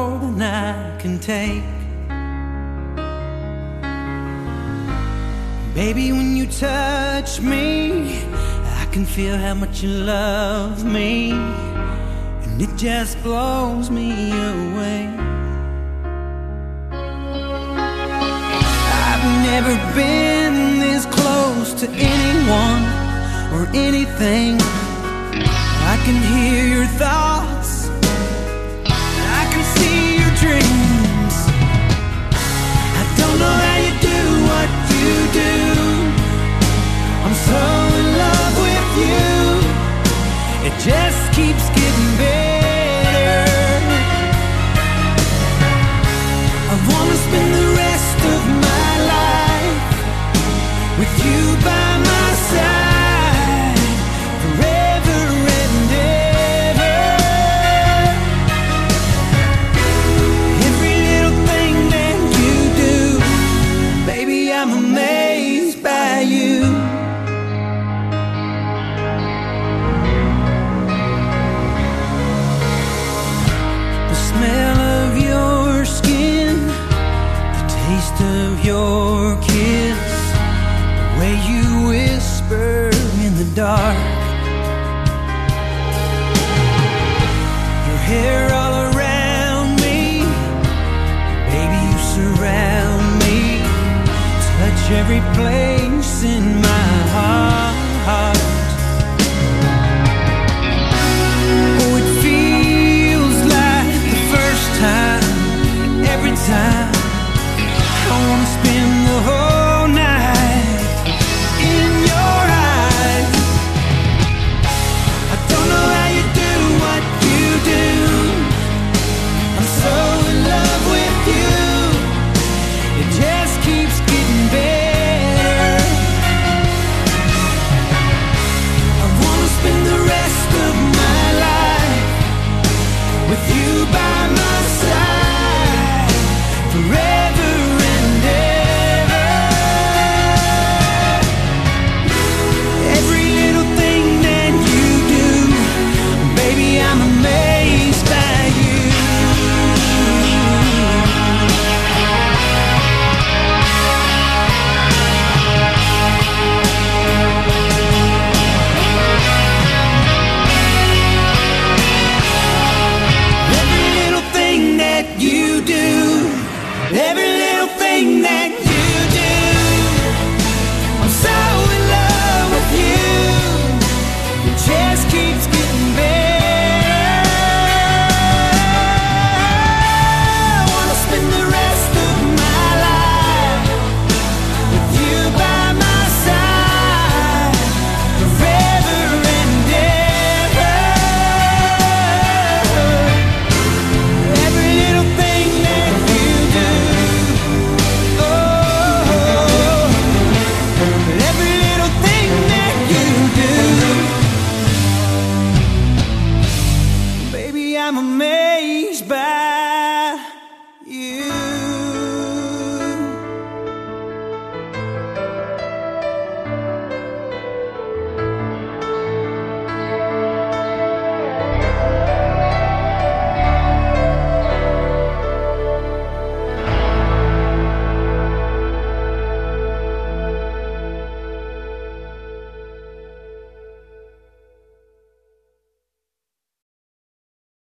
more than I can take. Baby, when you touch me, I can feel how much you love me, and it just blows me away. I've never been this close to anyone or anything. I can hear your thoughts, I can see your dreams. I don't know how you do what you do. I'm so in love with you. It just keeps getting better. I wanna spend the rest of my life with you by my side, forever and ever. Every little thing that you do, baby, I'm amazed by you. The smell of your skin, the taste of your kiss, the way you whisper in the dark, your hair all around me, baby, you surround me, touch every place in my heart. Oh, it feels like the first time, every time. I wanna spend the whole night in your eyes. I don't know how you do what you do. I'm so in love with you. It just keeps getting better. I wanna spend the rest of my life with you by my side, forever and ever. Every little thing that you do, baby, I'm amazed by you. Every little thing that you do, every little thing that you do, I'm so in love with you. It just keeps getting better. I wanna spend the rest of my life with you by my side, forever and ever. Every little thing that you do, oh, every little thing that you do, baby, I'm amazed by you.